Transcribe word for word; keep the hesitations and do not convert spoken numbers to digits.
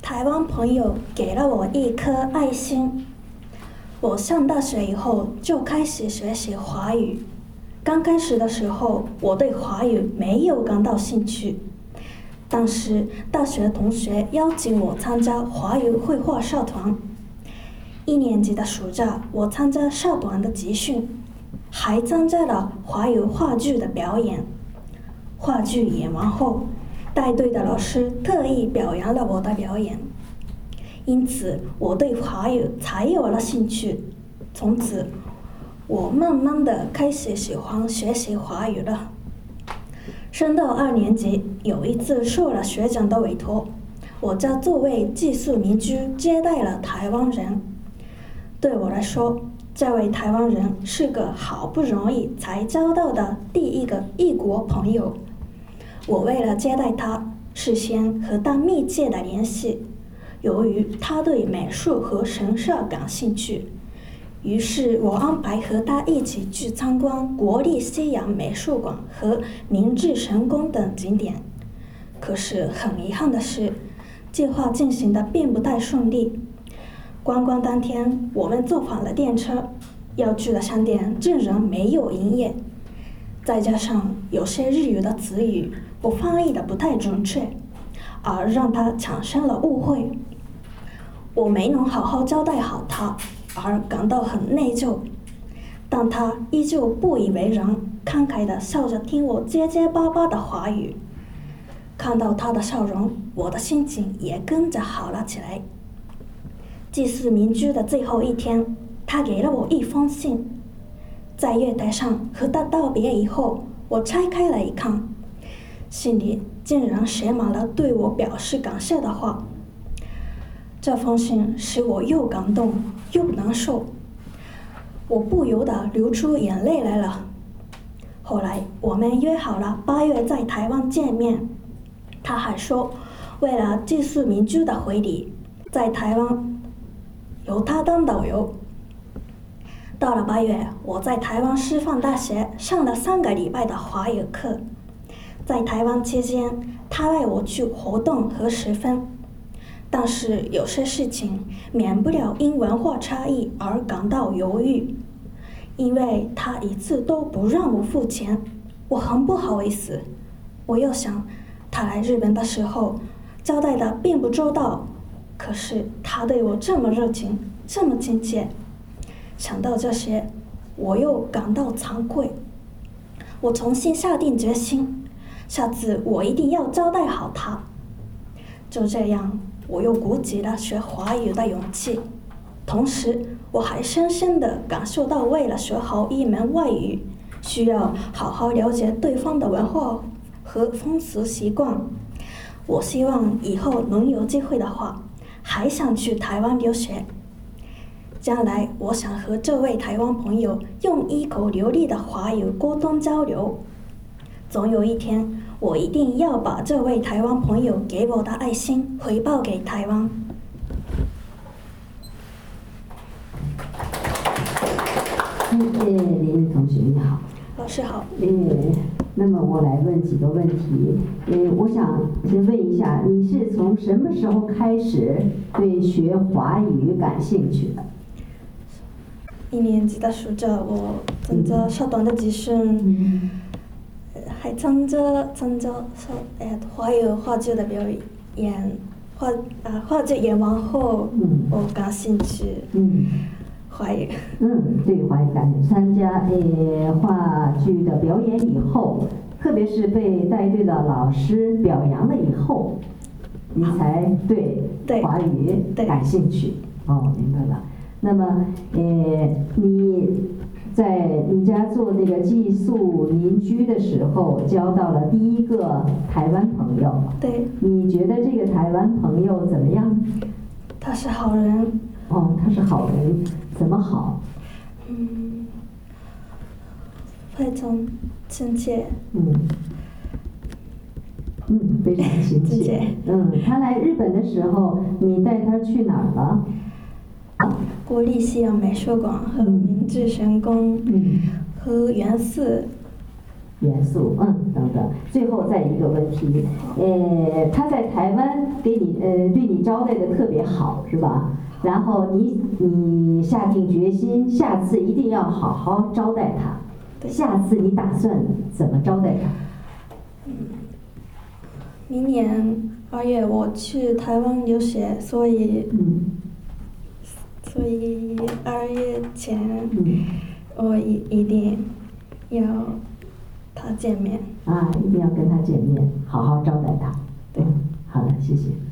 台湾朋友给了我一颗爱心。我上大学以后就开始学习华语。刚开始的时候，我对华语没有感到兴趣，但是大学同学邀请我参加华语绘画社团。一年级的暑假，我参加社团的集训，还参加了华语话剧的表演。话剧演完后，带队的老师特意表扬了我的表演，因此我对华语才有了兴趣。从此，我慢慢的开始喜欢学习华语了。升到二年级，有一次受了学长的委托，我家作为寄宿民居接待了台湾人。对我来说，这位台湾人是个好不容易才交到的第一个异国朋友。我为了接待他，事先和他密切的联系。由于他对美术和神社感兴趣，于是我安排和他一起去参观国立西洋美术馆和明治神宫等景点。可是很遗憾的是，计划进行的并不太顺利。观光当天，我们坐反了电车，要去的商店竟然没有营业，再加上有些日语的词语我翻译的不太准确，而让他产生了误会。我没能好好交代好他，而感到很内疚，但他依旧不以为然，慷慨地笑着听我结结巴巴的华语。看到他的笑容，我的心情也跟着好了起来。寄宿民居的最后一天，他给了我一封信。在月台上和他道别以后，我拆开了一看，信里竟然写满了对我表示感谢的话。这封信使我又感动又难受，我不由得流出眼泪来了。后来我们约好了八月在台湾见面，他还说为了寄宿民居的回礼，在台湾由他当导游。到了八月，我在台湾师范大学上了三个礼拜的华语课。在台湾期间，他带我去活动和实分，但是有些事情免不了因文化差异而感到犹豫，因为他一次都不让我付钱，我很不好意思。我又想，他来日本的时候交代的并不周到，可是他对我这么热情，这么亲切。想到这些，我又感到惭愧。我重新下定决心，下次我一定要交代好他。就这样，我又鼓起了学华语的勇气。同时，我还深深地感受到，为了学好一门外语，需要好好了解对方的文化和风俗习惯。我希望以后能有机会的话，还想去台湾留学。将来我想和这位台湾朋友用一口流利的华语沟通交流。总有一天，我一定要把这位台湾朋友给我的爱心回报给台湾。 嗯，呃，林日同学你好。 老师好。 呃，那么我来问几个问题。呃，我想先问一下，你是从什么时候开始对学华语感兴趣的？ 一年级的暑假，我参加社团的集训， 嗯、 还参加参加社哎华语话剧的表演，话啊话剧演完后， 嗯、 我感兴趣。 嗯。 华语。 嗯，对华语感兴趣。参加呃话剧的表演以后，特别是被带队的老师表扬了以后，你才对华语感兴趣。哦，明白了。那么，呃，你在你家做这个寄宿民居的时候，交到了第一个台湾朋友。 对。 你觉得这个台湾朋友怎么样？ 他是好人。 哦，他是好人，怎么好？ 嗯，非常亲切。 嗯。嗯，非常亲切。嗯，他来日本的时候，你带他去哪儿了？ 国立西洋美术馆和明治神宫， 嗯， 和元寺， 严肃，嗯，等等。最后再一个问题，呃，他在台湾给你呃对你招待的特别好，是吧？然后你你下定决心，下次一定要好好招待他。下次你打算怎么招待他？ 嗯，明年二月我去台湾留学，所以， 嗯， 所以二月前， 嗯， 我一一定要他见面。 啊，一定要跟他见面，好好招待他。 对， 好的，谢谢。